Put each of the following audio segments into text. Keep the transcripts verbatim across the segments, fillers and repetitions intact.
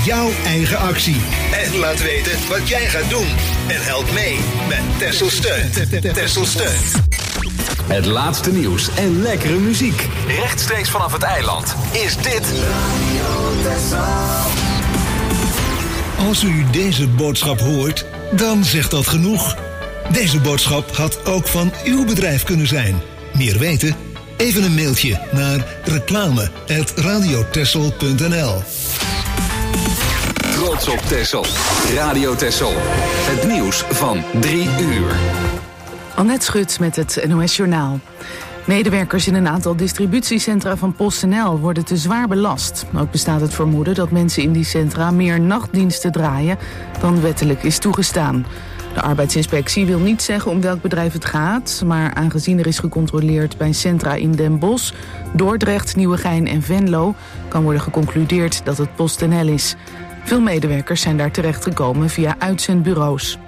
jouw eigen actie. En laat weten wat jij gaat doen. En help mee met Texel Steunt. Texel Steunt. Het laatste nieuws en lekkere muziek. Rechtstreeks vanaf het eiland is dit Radio Texel. Als u deze boodschap hoort, dan zegt dat genoeg. Deze boodschap had ook van uw bedrijf kunnen zijn. Meer weten? Even een mailtje naar reclame at radiotexel punt n l. Trots op Texel. Radio Texel. Het nieuws van drie uur. Annette Schut met het N O S Journaal. Medewerkers in een aantal distributiecentra van PostNL worden te zwaar belast. Ook bestaat het vermoeden dat mensen in die centra meer nachtdiensten draaien dan wettelijk is toegestaan. De arbeidsinspectie wil niet zeggen om welk bedrijf het gaat, maar aangezien er is gecontroleerd bij centra in Den Bosch, Dordrecht, Nieuwegein en Venlo, kan worden geconcludeerd dat het PostNL is. Veel medewerkers zijn daar terechtgekomen via uitzendbureaus.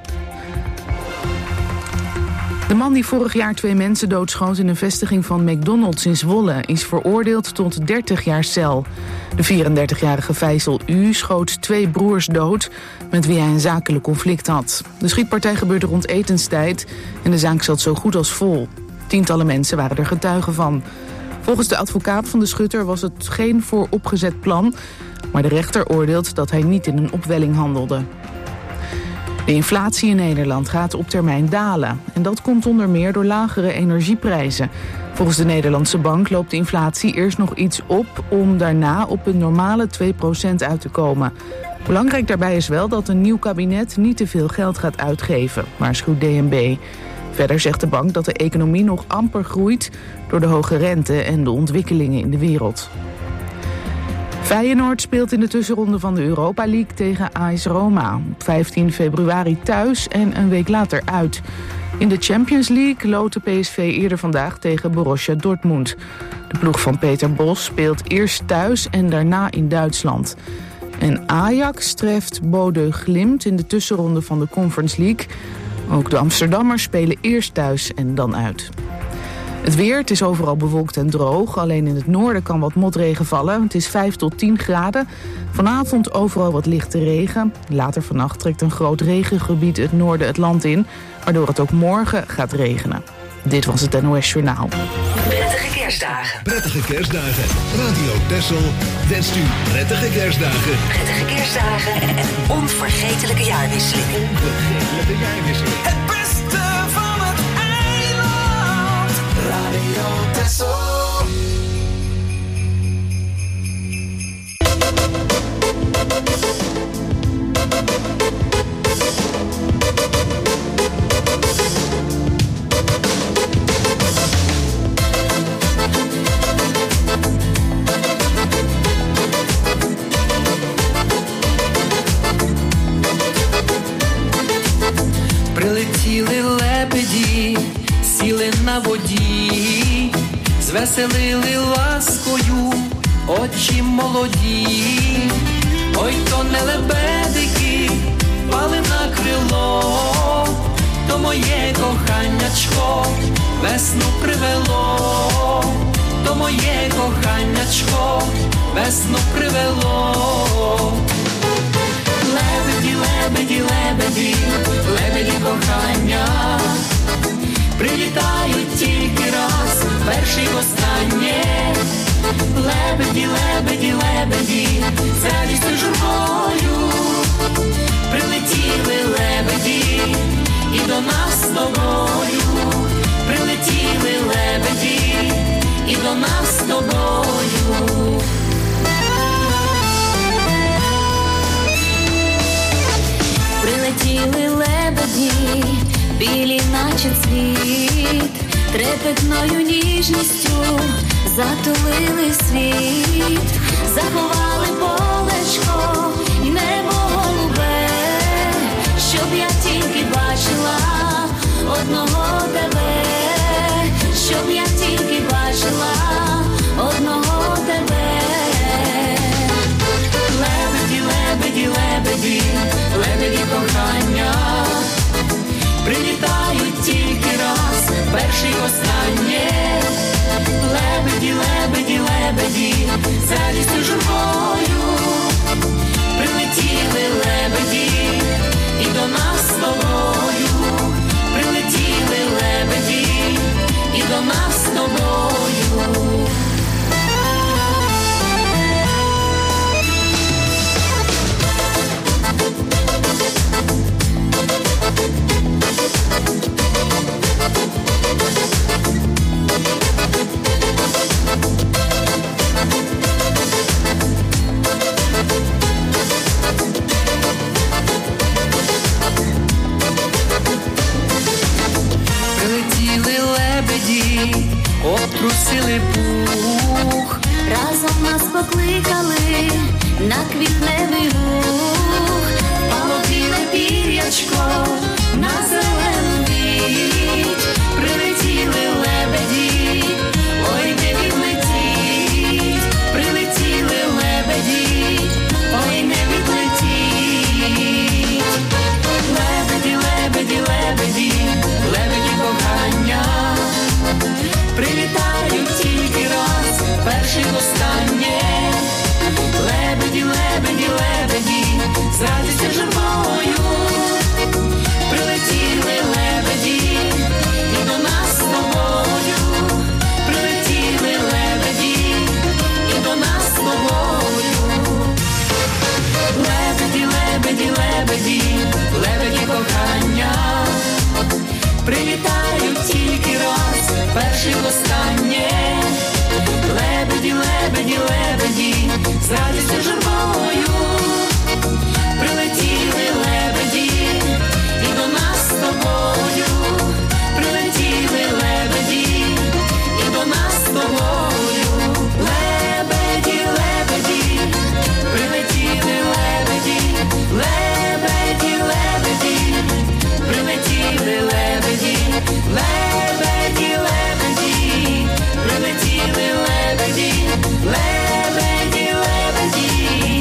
De man die vorig jaar twee mensen doodschoot in een vestiging van McDonald's in Zwolle is veroordeeld tot dertig jaar cel. De vierendertigjarige Faisal U schoot twee broers dood met wie hij een zakelijk conflict had. De schietpartij gebeurde rond etenstijd en de zaak zat zo goed als vol. Tientallen mensen waren er getuigen van. Volgens de advocaat van de schutter was het geen vooropgezet plan, maar de rechter oordeelt dat hij niet in een opwelling handelde. De inflatie in Nederland gaat op termijn dalen. En dat komt onder meer door lagere energieprijzen. Volgens de Nederlandse bank loopt de inflatie eerst nog iets op om daarna op een normale twee procent uit te komen. Belangrijk daarbij is wel dat een nieuw kabinet niet te veel geld gaat uitgeven, waarschuwt D N B. Verder zegt de bank dat de economie nog amper groeit door de hoge rente en de ontwikkelingen in de wereld. Feyenoord speelt in de tussenronde van de Europa League tegen A S Roma. Op vijftien februari thuis en een week later uit. In de Champions League loot de P S V eerder vandaag tegen Borussia Dortmund. De ploeg van Peter Bos speelt eerst thuis en daarna in Duitsland. En Ajax treft Bodø Glimt in de tussenronde van de Conference League. Ook de Amsterdammers spelen eerst thuis en dan uit. Het weer, het is overal bewolkt en droog. Alleen in het noorden kan wat motregen vallen. Het is vijf tot tien graden. Vanavond overal wat lichte regen. Later vannacht trekt een groot regengebied het noorden het land in, waardoor het ook morgen gaat regenen. Dit was het N O S Journaal. Prettige kerstdagen. Prettige kerstdagen. Radio Texel wenst u prettige kerstdagen. Prettige kerstdagen en een onvergetelijke jaarwisseling. Onvergetelijke jaarwisseling. Het beste van het eiland. Radio Texel. Прилетіли лебеді, сіли на воді, звеселили ласкою очі молоді. Ой, то не лебедики, пали на крило, то моє коханячко весну привело, то моє коханячко весну привело. Лебеді, лебеді, лебеді, лебеді кохання, прилітають тільки раз, перший востаннє. Лебеді, лебеді, лебеді, з радістю журбою, прилетіли лебеді, і до нас з тобою, прилетіли лебеді, і до нас з тобою. Прилетіли лебеді, білі наче цвіт, трепетною ніжністю затулили світ, заховали полечко і небо голубе, щоб я тільки бачила одного тебе, щоб я тільки бачила одного тебе. Лебеді, лебеді, лебеді, лебеді кохання, прилітають тільки раз, перший останнє. Лебеді, лебеді, лебеді, з радістю журбою, прилетіли кохання. Прилітають тільки раз, перший востаннє. Лебеді, лебеді, лебеді, з радістю журбою. Прилетіли лебеді, і до нас з тобою. Прилетіли лебеді, і до нас з тобою. Лебеді, лебеді, прилетіли лебеді, лебеді, лебеді, прилетіли лебеді, лебеді, лебеді, прилетіли лебеді, лебеді, лебеді.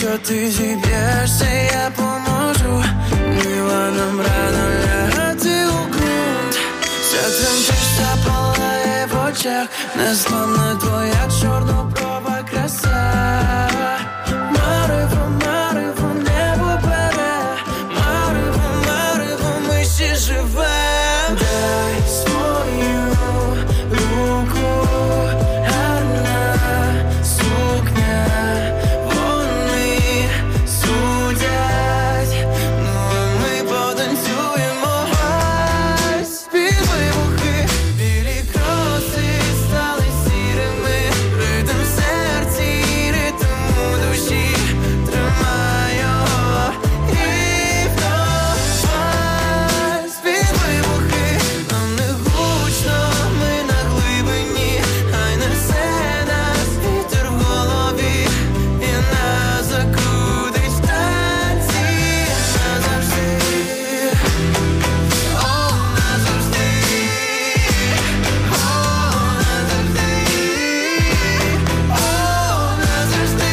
Только ты зибешься, я поможу. Мила, нам рано лягать и угрунт. Святым ти запалає в очах. Неславна твоя чорноброва краса. Марево, марево, небо бере. Марево, марево, ми ще живем. Дай свою руку, гарна сукня. Вони судять, ну а ми потанцюємо. Під вибухи, білі кроси стали сірими. Ритм в серці, ритм у душі. Тримай його і вдавай. Під вибухи, нам не гучно, ми на глибині. Хай несе нас вітер в голові і нас закрутить в танці. Назавжди, о, назавжди, о, назавжди, о, назавжди,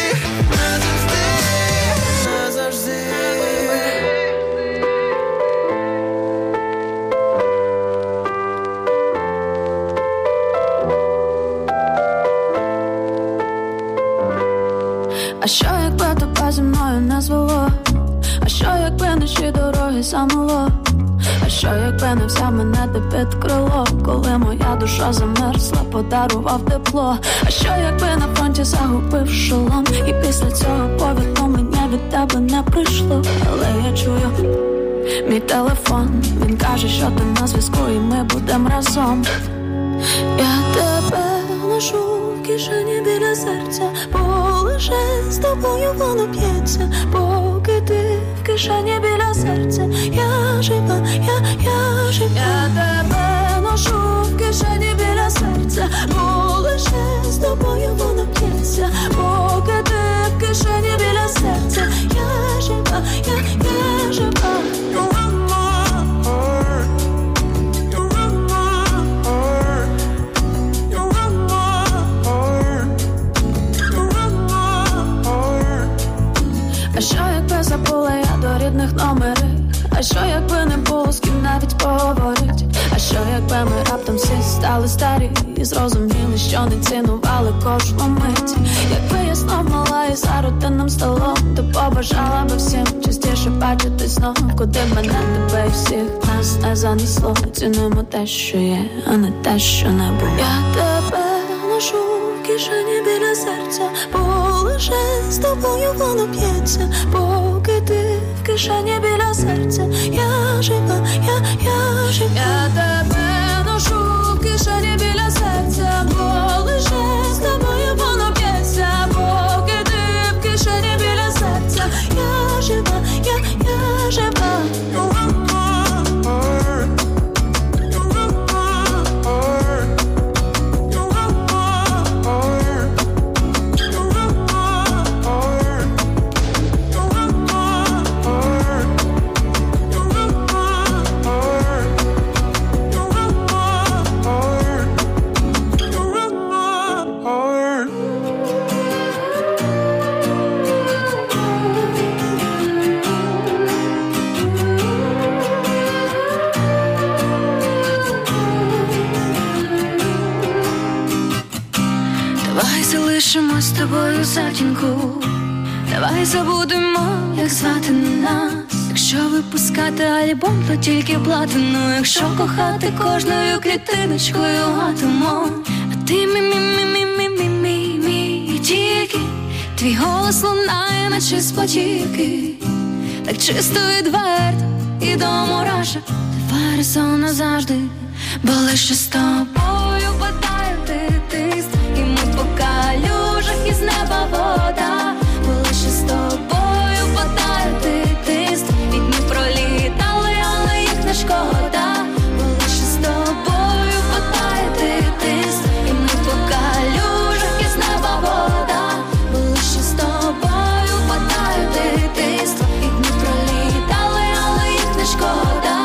назавжди, назавжди. А що якби тебе зі мною не звело? А що якби наші дороги замело? А що якби не взяв мене ти під крило? Коли моя душа замерзла, подарував тепло. А що якби на фронті загубив шолом? І після цього повідомлення від тебе не прийшло. Але я чую мій телефон, він каже, що ти на зв'язку і ми будем разом. Я тебе ношу в кишені біля серця, бо лише з тобою воно б'ється. Поки ти в кишені біля серця, я жива, я, я жива. Я тебе ношу в кишені біля серця, бо лише з тобою воно б'ється. Поки ти в кишені біля серця, я жива, я, я жива. А що якби забула я до рідних номерів? А що якби не було з ким навіть поговорить? А що якби ми раптом всі стали старі і зрозуміли, що не цінували кожну мить? Якби я знов мала і за родинним столом, то побажала би всім частіше бачити знов. Куди мене, тебе і всіх нас не занесло. Цінуємо те, що є, а не те, що не було. Я тебе ношу в кишені біля серця, бо лише з тобою воно б'ється. Поки ти в кишені біля серця, я жива, я, я жива. Я тебе ношу в кишені біля серця, бо лише з тобою воно б'ється. Поки ти в кишені біля серця, я жива, я, я жива. Залишимо з тобою затінку. Давай забудемо, як звати нас. Якщо випускати альбом, то тільки платину. Якщо кохати кожною клітиночкою атомом. А ти мі-мі-мі-мі-мі-мі-мі. Тільки твій голос лунає, наче з потіки. Так чисто відверто і до мурашок. Тепер сон назавжди, бо лише з тобою падає дитинство. І ми по калюжах із неба вода. Бо лише з тобою падає дитинство. І дні пролітали, але їх не шкода. Бо лише з тобою падає дитинство. І ми по калюжах із неба вода. Бо лише з тобою падає дитинство. І дні пролітали, але їх не шкода.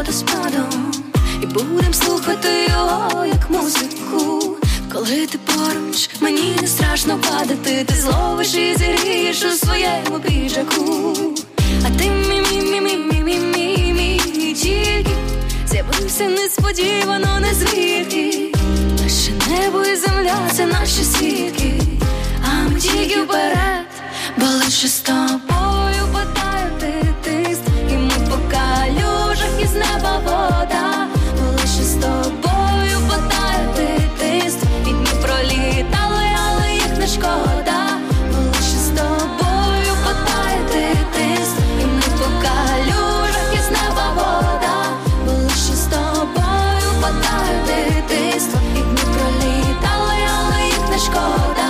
водоспадом, і будем слухати його, як музику. Коли ти поруч, мені не страшно падати. Ти зловиш і зігрієш у своєму піджаку. А ти мі-мі-мі-мі-мі-мі-мі тільки з'явився несподівано, не звідки. Наше небо і земля – це наші свідки. А ми тільки вперед, бо лише з тобою падає тиск. І ми по калюжах із неба вода, бо лише з тобою падає тиск. І дні пролітали, але їх не шкода, бо лише з тобою падає тиск. І ми по калюжах із неба вода, бо лише з тобою падає тиск. І дні пролітали, але їх не шкода.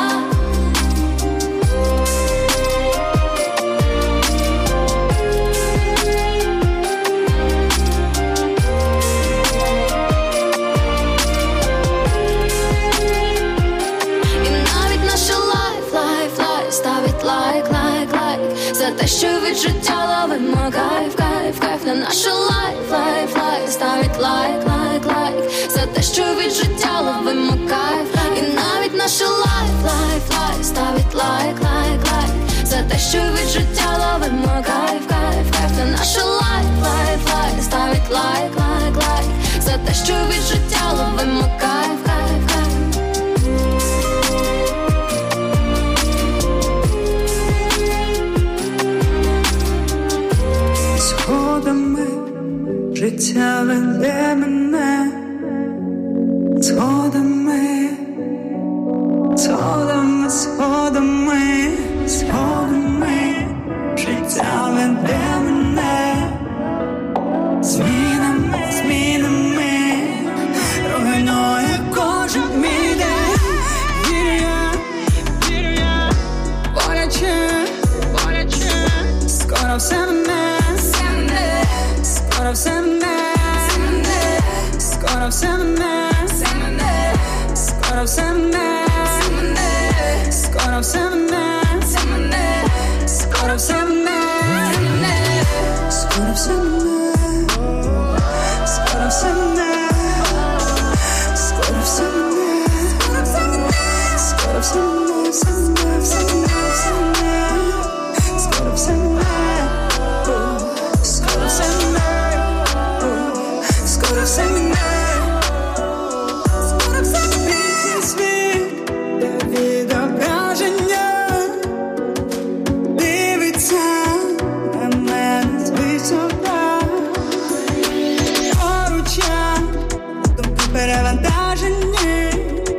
За те, що від життя ловимо кайф, кайф, кайф на нашу лайф, лайф, лайф. Ставить лайк, лайк, лайк. За те, що від життя ловимо кайф, кайф. І навіть нашу лайф, лайф, лайф. Ставить лайк, лайк, лайк. За те, що від життя ловимо кайф, кайф, кайф на нашу лайф, лайф, лайф. Ставить лайк, лайк, лайк. За те, що від життя ловимо кайф, кайф, кайф. Сходами життя веде мене, сходами, сходами, сходами, сходами життя веде мене, змінами, змінами руйнує кожен мій день. Вірю я, вірю я, боляче, боляче, скоро все мене. Скоро все мене, скоро все мене, скоро все мене, скоро все мене, скоро все мене, скоро все мене, скоро все мене, скоро все мене, скоро все мене, все мене, все мене, все мене, скоро все мене. Скоро все мене, скоро все мене, світ, де відображення дивиться на мене звисока. Поруч я, думки перевантажені.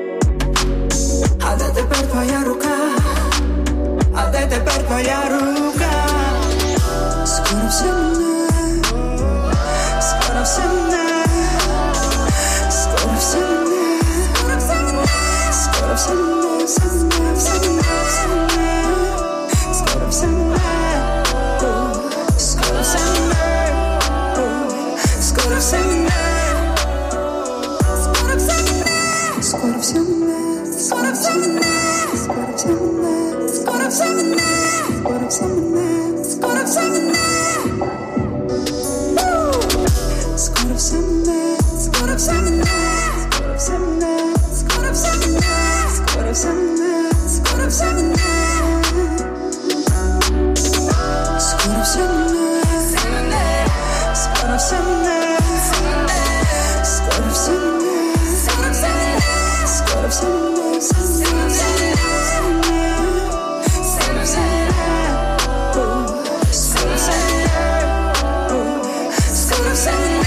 А де тепер твоя рука? А де тепер твоя рука? Скоро все мене, скоро все мене. Скоро все мене, скоро все мене, все мене, все мене, все мене, скоро все мене, скоро все мене, скоро все мене, скоро все мене, скоро все мене, скоро все мене, скоро все мене, скоро все мене, скоро все мене, скоро все мене. Скоро все мене, скоро все мене, скоро все мене, скоро все мене, скоро все мене, скоро все мене, скоро все мене, скоро все мене, скоро все мене, скоро все мене, скоро все мене, скоро все мене, скоро все мене, скоро все мене.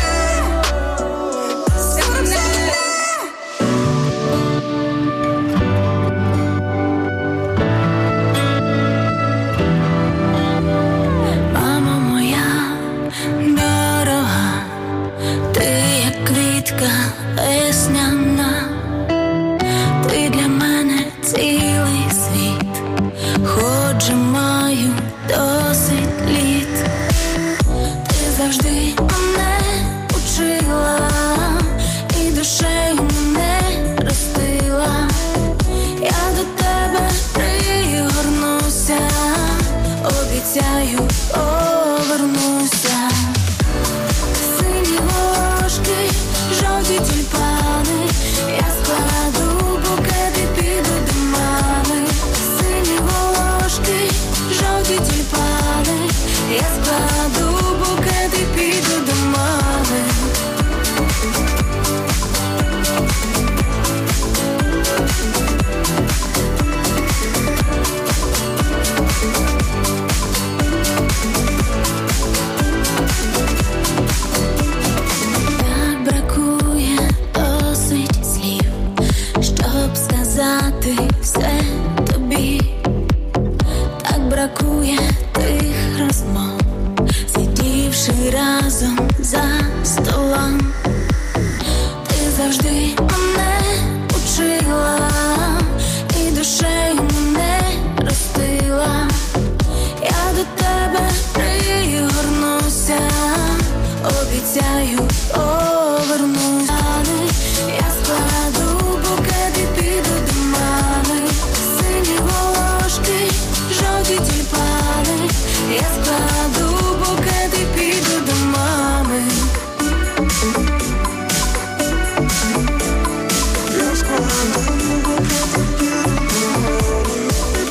Весняна, ти для мене цілий світ, хоч маю досить літ. Ти завжди мене учила і душею мене ростила. Я до тебе пригорнуся, обіцяю, повернуся. Сині до тебе пригорнуся, обіцяю повернуся. Я складу букет і піду до мами. Сині волошки, жовті тюльпани. Я складу букет і піду до мами. Я складу букет і піду до мами.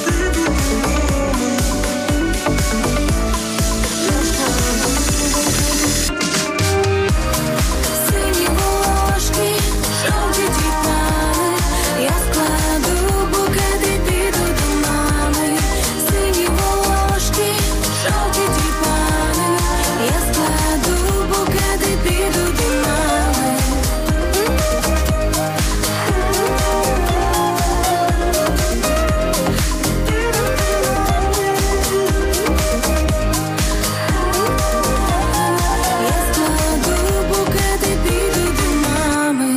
Сині волошки, жовті тюльпани. Я складу букет і піду до мами. Сині волошки, жовті тюльпани. Я складу букет і піду до мами. Я складу букет і піду до мами.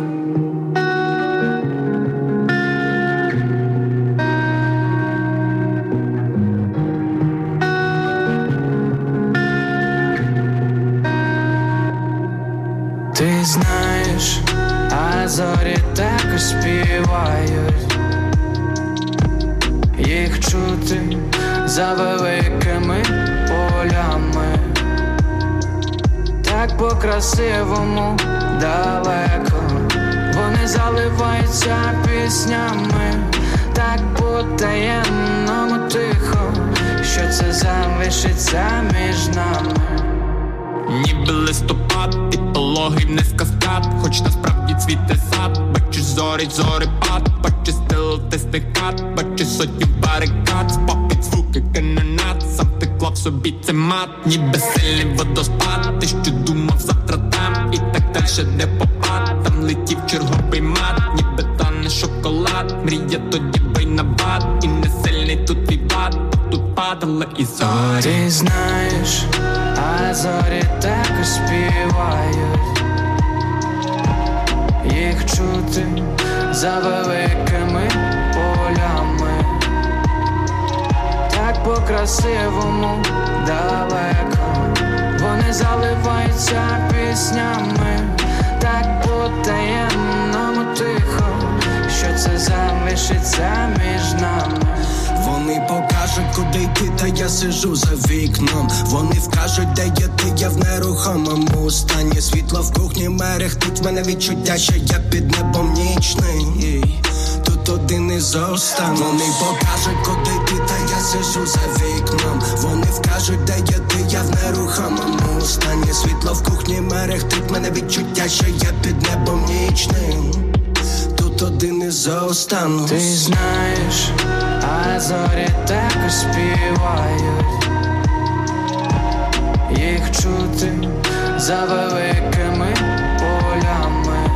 Ти знаєш, а зорі так співають, їх чути за великими полями. Так по-красивому далеко вони заливаються піснями, так по-таємному тихо, що це залишиться між нами. Ніби листопад, і пологий вниз каскад, хоч насправді цвіте сад. Бачиш зорі, зорепад, бачиш стилистий хат, бачиш сотню барикад, спопід звуки канонат. Сам ти клав собі це мат, ніби сильний водоспад. Ти що думав завтра там, і так дальше не попад. Там летів черговий мат, ніби тане шоколад. Мрія тоді бий на бат, і не сильний тут твій бат. Тут падали і зорі. Ти знаєш, а зорі так співають, їх чути за великими полями. Так по-красивому далеко вони заливаються піснями, так по-таємному тихо, що це залишиться між нами. Вони покажуть, куди йти, та я сижу за вікном. Вони вкажуть, де є ти, я в нерухомому стані. Світло в кухні мерехтить, в мене відчуття, що я під небом нічний. Тут один із останніх. Вони покажуть, куди йти, та я сижу за вікном. Вони вкажуть, де є ти, я в нерухомому стані. Світло в кухні мерехтить, в мене відчуття, що я під небом нічним. Тут один із останніх. Ти знаєш, а зорі так співають, їх чути за великими полями.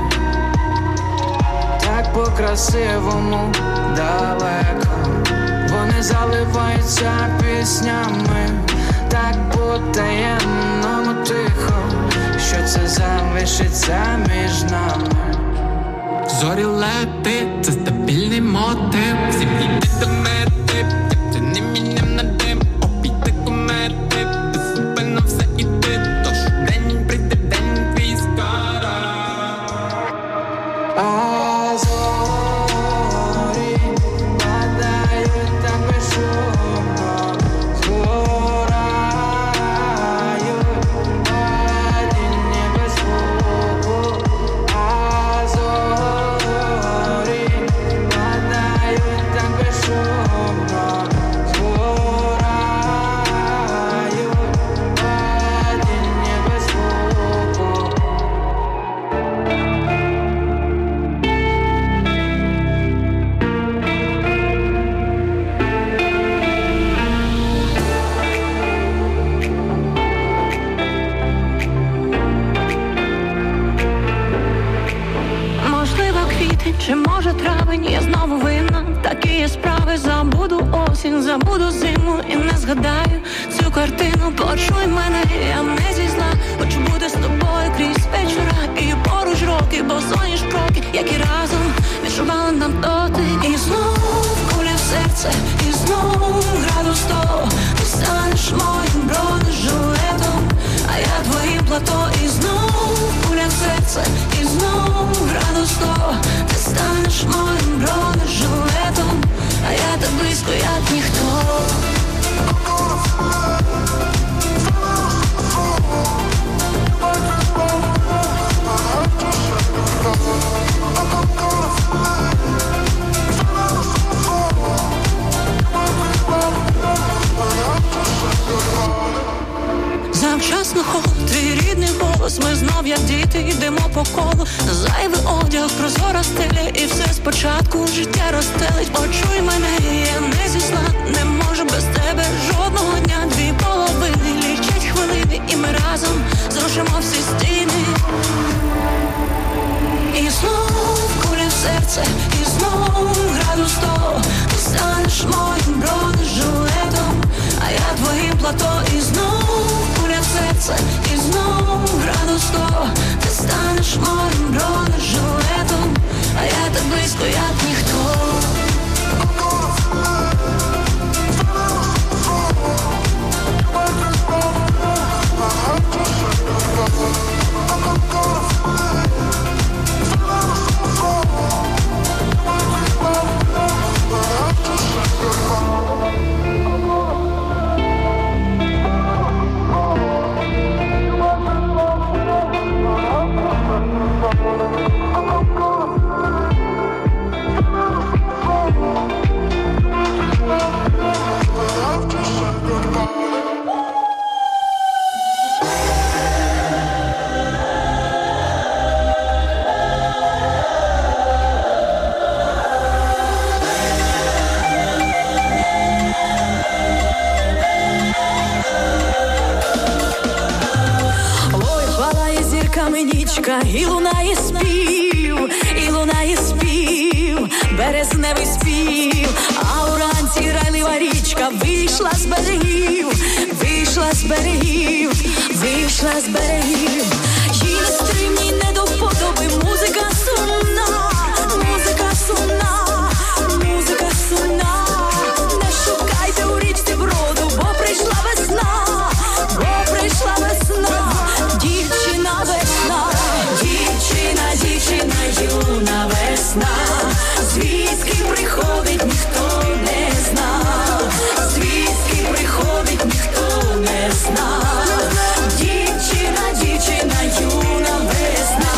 Так по-красивому далеко вони заливаються піснями, так по-таємному тихо, що це залишиться між нами. Зорі лети, це стабільний мотив. Всім йти до мети, як це не міням на дим. Обійти комети, безупинно все іти. Тож день прийде, день твій скоро. А зорі падають так безшумно, згорають падіння без звуку. А зорі падають так безшумно, згорають падіння без звуку. Можливо, квітень, чи може травень, я знову винна. Такі є справи, забуду осінь, забуду зиму і не згадаю цю картину. Почуй мене, я не зі зла, хочу бути з тобою крізь вечора і поруч роки, бо сонні шпроки, які разом відчували нам доти. І знов куля в серце і знов градус сто. Ти станеш моїм бронежилетом, а я твоїм плато. І знов пуля в серце, і знов градус сто. Ти станеш моїм бронежилетом, а я так близько, як ніхто. Завчасно ход, твій рідний голос. Ми знов, як діти, йдемо по колу. Зайвий одяг, прозора стеля. І все спочатку життя розстелить. Почуй мене, я не зі сна. Не можу без тебе жодного дня. Дві половини, лічать хвилини. І ми разом зрушимо всі стіни. І знов куля в серце, і знов градус сто. Ти станеш моїм бронежилетом, а я твоїм плато. І знов куля в серце, і знов градус сто. Ти станеш моїм бронежилетом, а я так близько, як ніхто. І лунає спів, і лунає спів, березневий спів, а уранці грайлива річка вийшла з берегів, вийшла з берегів, вийшла з берегів. Їй нестримній не до вподоби музика сумна, музика сумна, музика сумна. Не шукайте у річці броду, бо прийшла весна, бо прийшла весна, дівчина весна. Дівчина, дівчина, юна весна, звідки приходить, ніхто не знав, звідки приходить, ніхто не знав. Дівчина, дівчина, юна весна.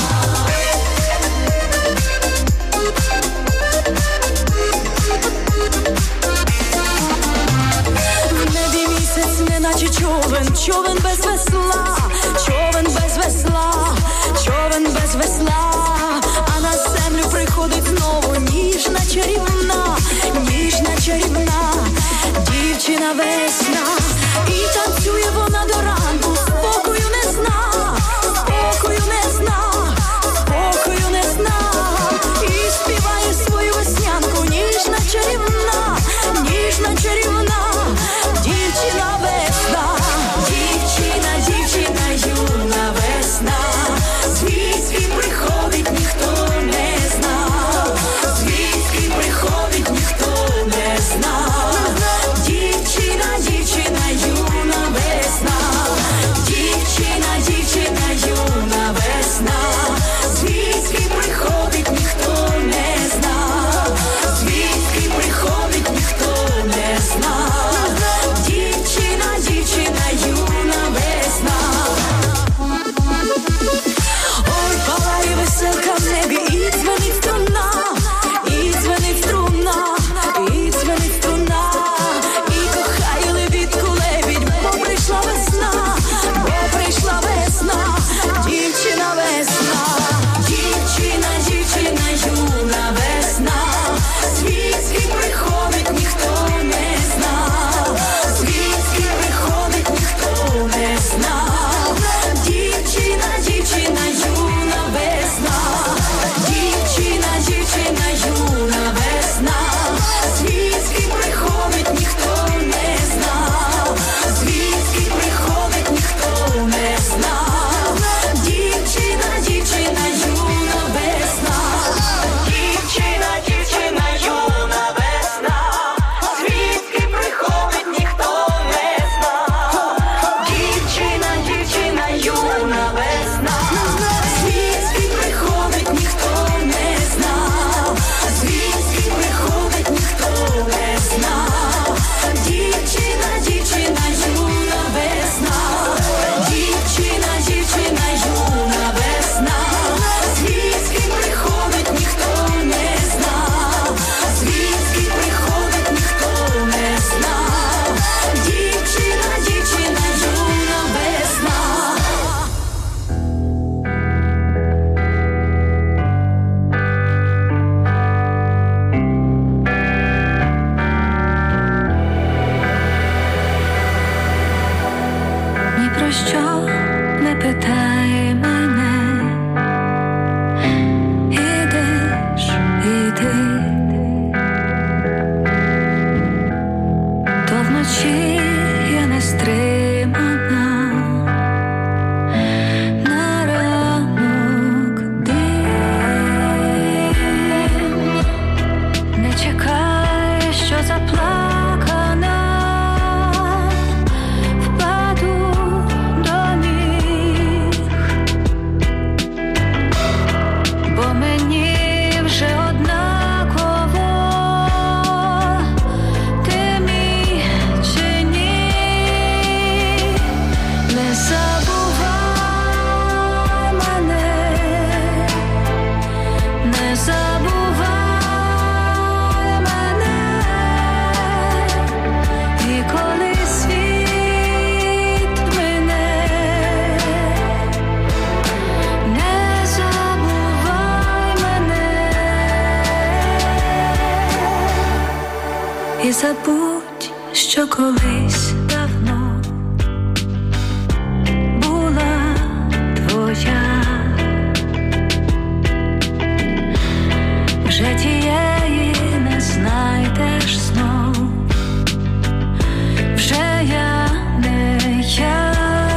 В небі місяць, неначе човен, човен без весла, човен без весла, човен без весла, а на землю приходить знову ніжна чарівна, ніжна чарівна, дівчина весна. І танцює вона до ранку, спокою не зна, спокою не зна, спокою не зна. І співає свою веснянку, ніжна чарівна, ніжна чарівна, дівчина весна. Дівчина, дівчина, юна весна, звідки приходить, ніхто не знав, звідки приходить, ніхто не знав. Дівчина, дівчина, юна весна. вночі я не стримана, на ранок дим. Не чекай, що заплакана, впаду до ніг, бо мені вже однаково, ти мій чи ні. Не забувай мене, не забувай мене. І коли світ мине, не забувай мене. І забудь, що колись давно була твоя. Вже тієї не знайдеш знов, вже я не я.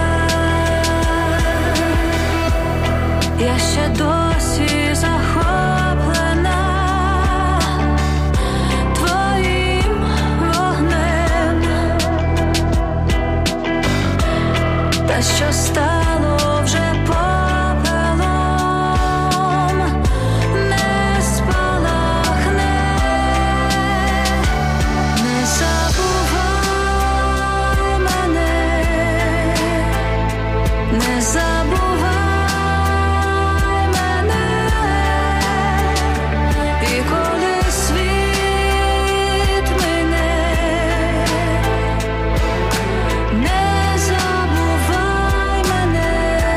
Я ще досі захоплена твоїм вогнем, та що стало вже попелом, не спалахне. Не забувай мене, не забувай мене. І коли світ мине, не забувай мене.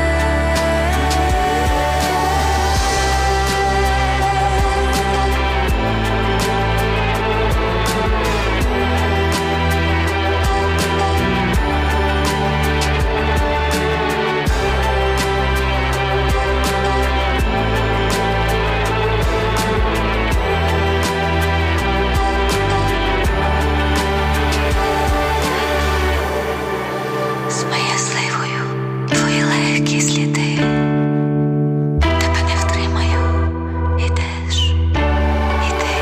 З миязливою твої легкі сліди, тебе не втримаю, ідеш, іди.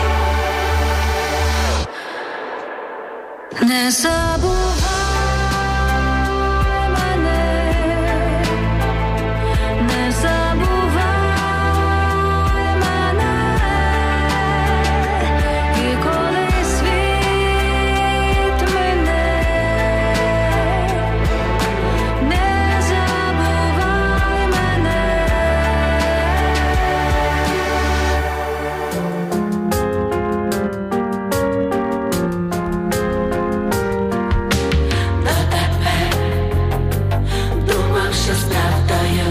Не забувай мене, не забувай мене. І коли світ мине, не забувай мене. До тебе думав, що з правдою,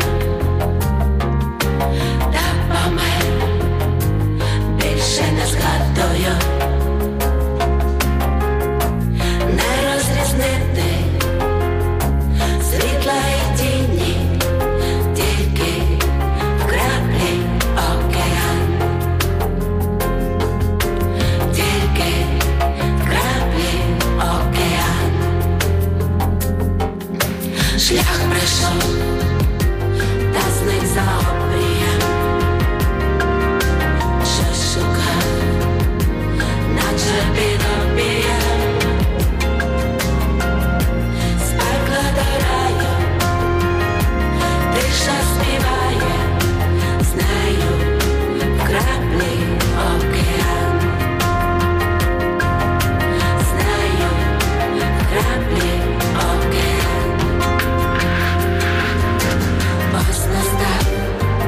та помер, більше не згадую. Не розрізнити світла і тіні, тільки в краплі океан, тільки в краплі океан. Шлях прийшов, та зник за обрієм, що шукав, наче під обієм. З пекла до раю, тиша співає, з нею в краплі океан, з нею в краплі океан. Ось настав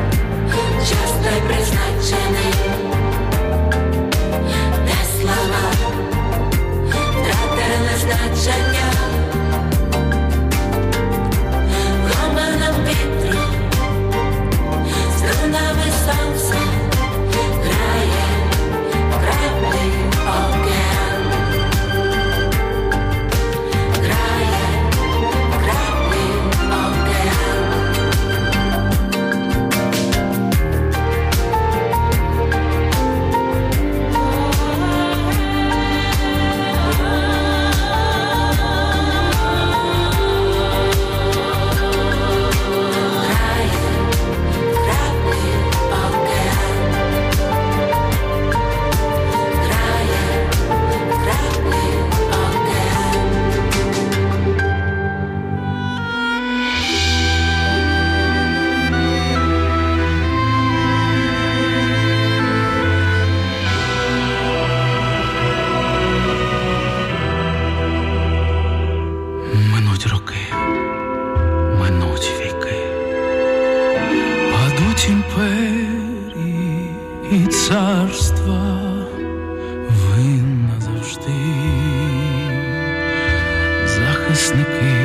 імперії і царства ви назавжди, захисники,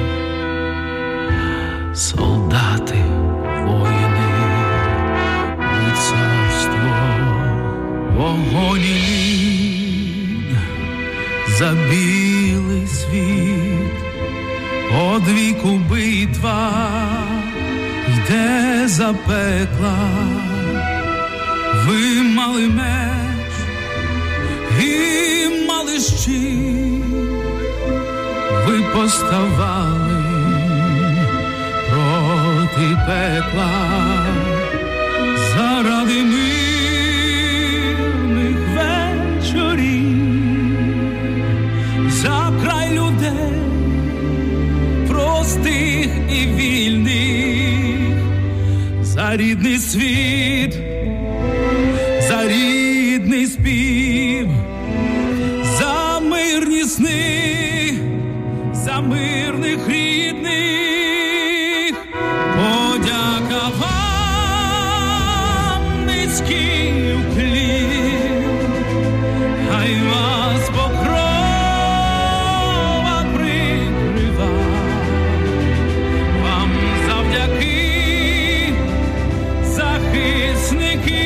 солдати, воїни, ви царство, вогонь і лід, за білий світ, одвіку битва йде за пекла. Ви мали меч і мали щит, ви поставали проти пекла заради мирних вечорів, за край людей простих і вільних, за рідний світ, за рідний спів, за мирні сни, за мирних рідних. Подяка вам, низький уклін, хай вас покрова прикрива, вам завдяки, захисники.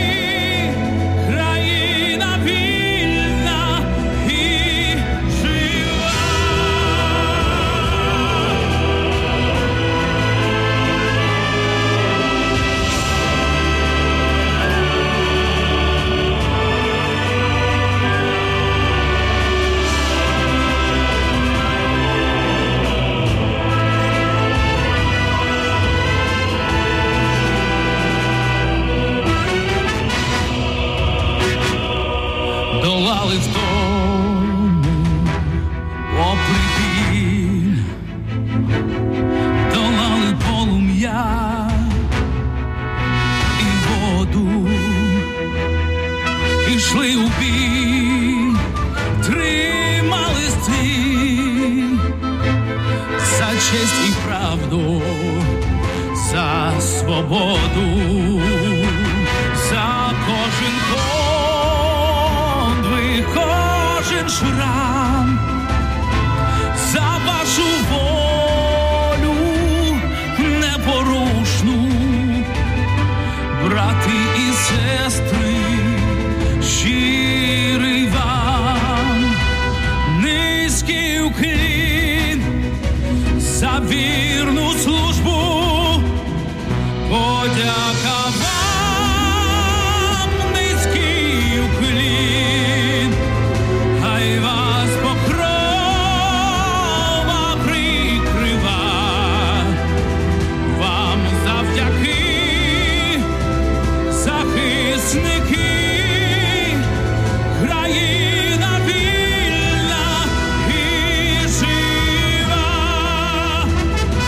Долали втому, попри біль, долали полум'я і воду, ішли у бій, тримали стрій за честь і правду, за свободу, за кожен кожен шрам, за вашу волю непорушну, брати і сестри, щирий вам низький уклін, за вірну службу, подяка вам, низький уклін. Хай вас покрова прикрива, вам завдяки, захисники, країна вільна і жива.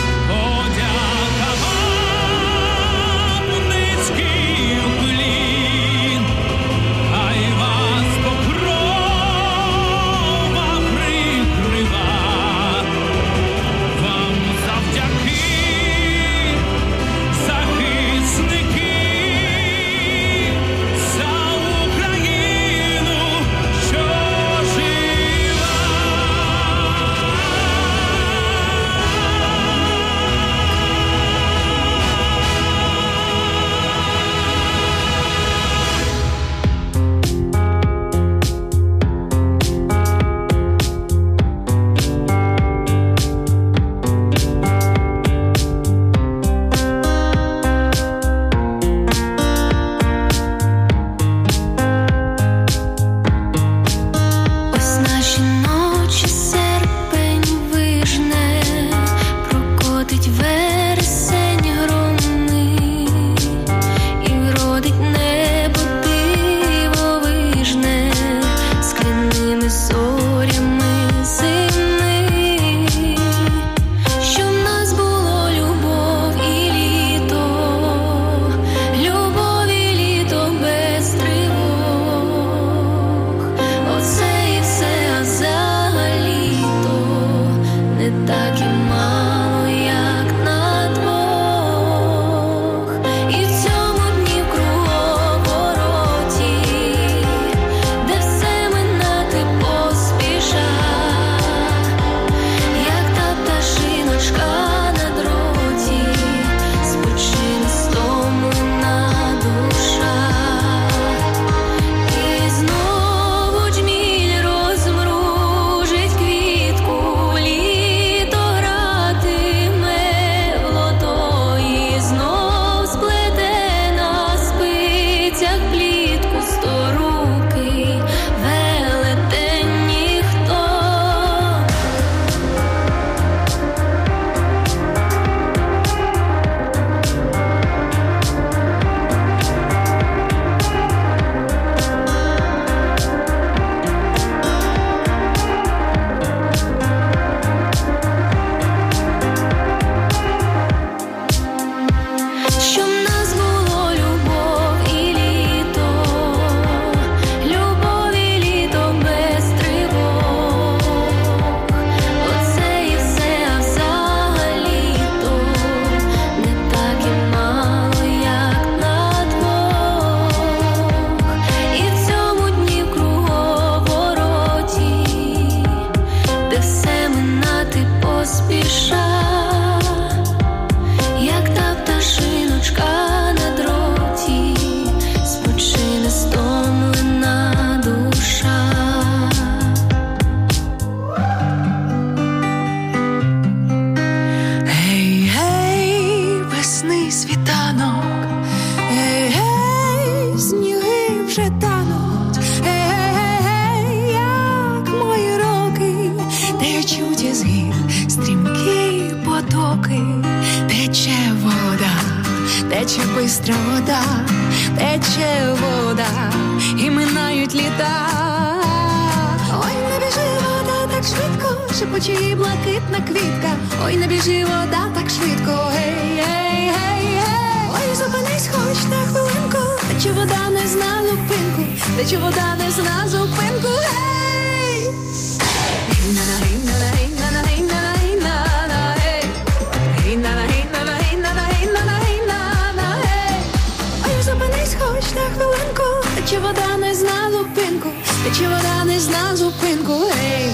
роки. Тече вода, тече бистра вода, тече вода, і минають літа. Ой, не біжи вода так швидко, шепоче їй блакитна квітка. Ой, не біжи вода так швидко, гей, гей, гей, гей. Ой, зупинись хоч на хвилинку, тече вода не зна зупинку, тече вода не зна зупинку, гей. Гей-на-на, гей-на-на, гей-на-на, гей-на-на, гей-на-на, гей. Гей-на-на, гей-на-на, гей-на-на, гей-на-на, гей-на-на, гей. Ой, зупинись хоч на хвилинку, тече вода не зна зупинку, тече вода не зна зупинку, гей.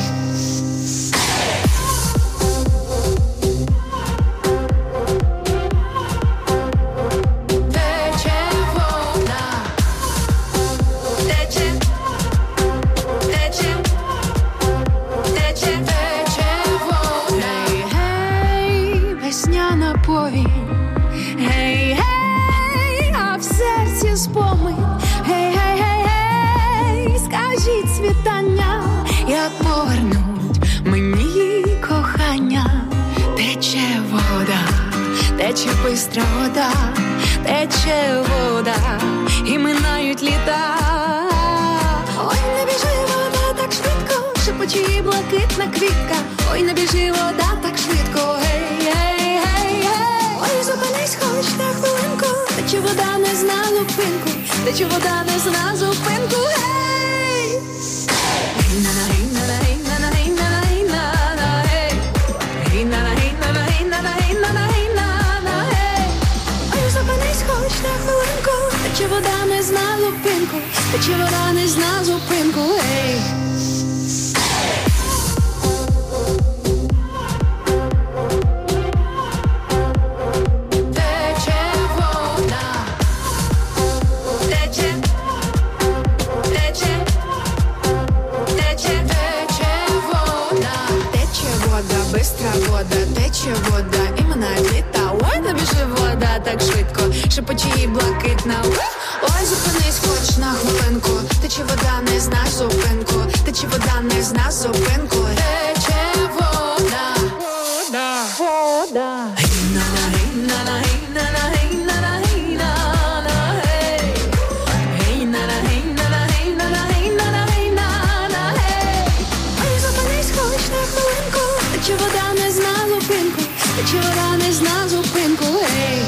Як повернуть мені кохання. Тече вода, тече бистра вода, тече вода, і минають літа. Ой, не біжи вода так швидко, шепоче їй блакитна квітка. Ой, не біжи вода так швидко, гей, гей, гей, гей. Ой, зупинись хоч на хвилинку, тече вода не зна зупинку, тече вода не зна зупинку, гей. Тече вода не зна зупинку, тече вода не зна зупинку, ей. Тече вода, тече, тече, тече, тече вода, тече вода, бистра вода, тече вода, і минають літа. Ой, не біжи вода так швидко, шепоче їй блакитна. Ой, зупинись хоч на хвилинку, тече вода не зна зупинку, тече вода не зна зупинку, тече вода, вода, вода. Гей-на-на, гей-на-на, гей-на-на, гей-на-на, гей-на-на, гей. Гей-на-на, гей-на-на, гей-на-на, гей-на-на, гей-на-на, гей. Ой, зупинись хоч на хвилинку, тече вода не зна зупинку, тече вода не зна зупинку, гей.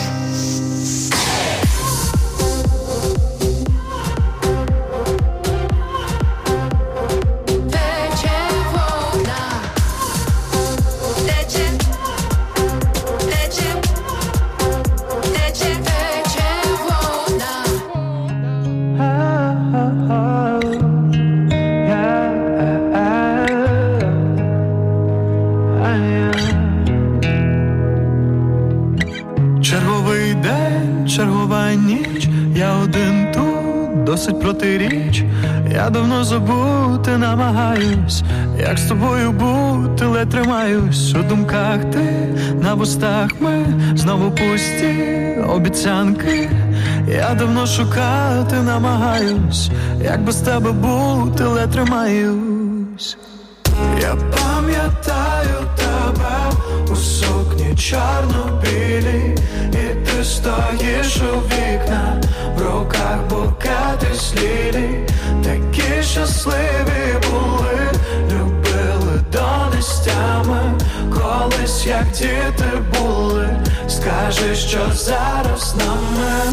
Черговий день, чергова ніч, я один тут, досить протиріч. Я давно забути намагаюсь, як з тобою бути, ледь тримаюсь. У думках ти, на вустах ми, знову пусті обіцянки. Я давно шукати намагаюсь, як без тебе бути, ледь тримаюсь. Я пам'ятаю тебе у сукні чорно-білій, і ти стоїш у вікна, в руках букети з лілій. Такі щасливі були, любили до нестями, колись як діти були. Скажи, що зараз нами.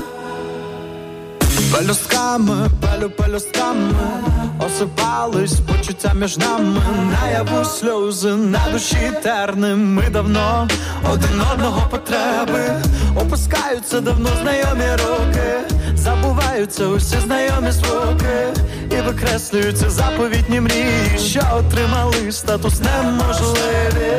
Пелюстками, пелю пелюстками осипались почуття між нами. Наяву сльози, на душі терним. Ми давно один одного потреби. Опускаються давно знайомі руки, забуваються усі знайомі звуки, і викреслюються заповітні мрії, що отримали статус неможливі.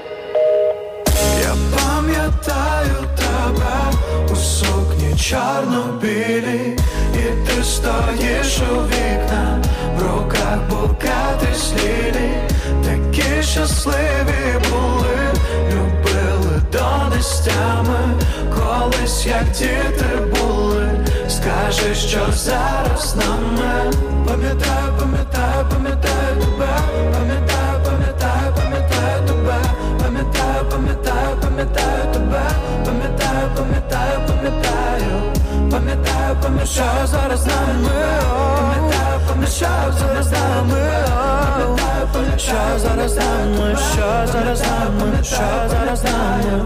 Я пам'ятаю тебе у сукні чорно-білій, і ти стоїш у вікна, в руках букети з лілій. Такі щасливі були, любили до нестями, колись як діти були. Скажи, що зараз нами. Пам'ятаю, пам'ятаю, пам'ятаю тебе, пам'ятаю, пам'ятаю, пам'ятаю тебе, пам'ятаю, пам'ятаю, пам'ятаю. що зараз нами, що зараз нами, що зараз нами.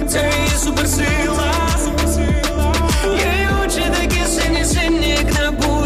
Суперсила, її очі такі сині, сині, як небо.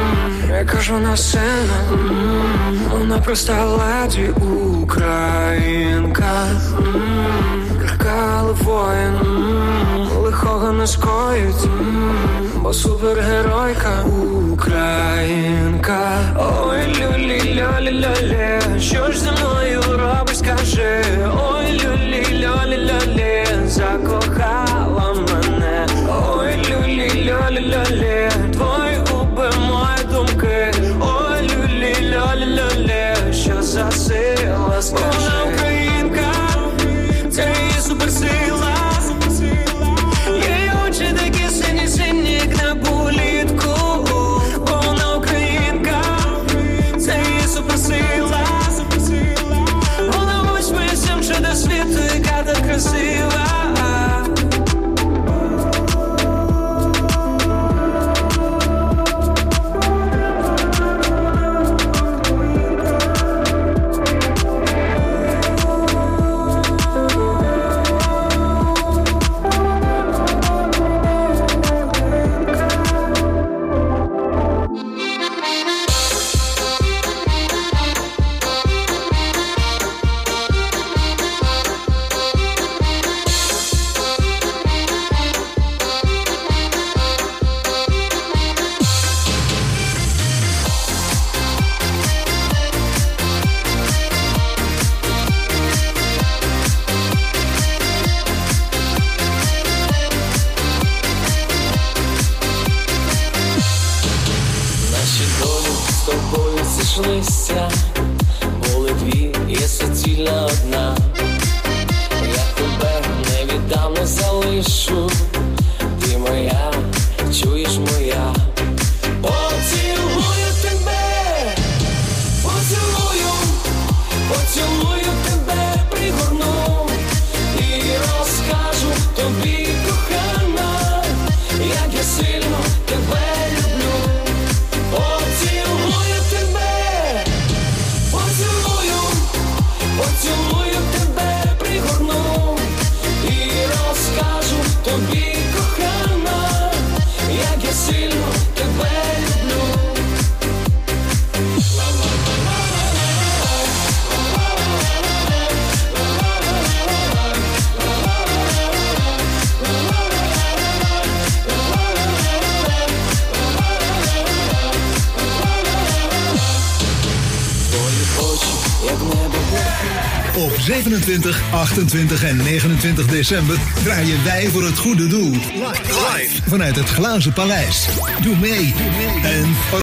яка ж вона сильна, вона проста леді українка, крихка, але воїн, лихого не скоїть, бо супергеройка українка. Ой, люлі-льолі-льолі, що ж зі мною робиш, скажи. Ой, люлі-льолі-льолі, закохала мене. Ой, люлі-льолі-льолі, твої губи, мої думки. Ой, люлі-льолі-льолі, що за сила, скажи. Вона українка, це її суперсила. Її очі такі сині-сині, як на булітку. Вона українка, це її суперсила. Вона восьмий сім чудо світу, яка так красива. Зійшлися, були дві, є суцільна одна. Я тебе не віддам, не залишу. Ти моя, чуєш моя. Поцілую тебе, поцілую, поцілую тебе, пригорну і розкажу тобі, кохана, як я сильно тебе люблю. Поцілую тебе, поцілую, поцілую тебе, пригорну і розкажу тобі, кохана, як я сильно тебе люблю. Op zevenentwintig, achtentwintig en negenentwintig december draaien wij voor het goede doel. Live vanuit het Glazen Paleis. Doe mee en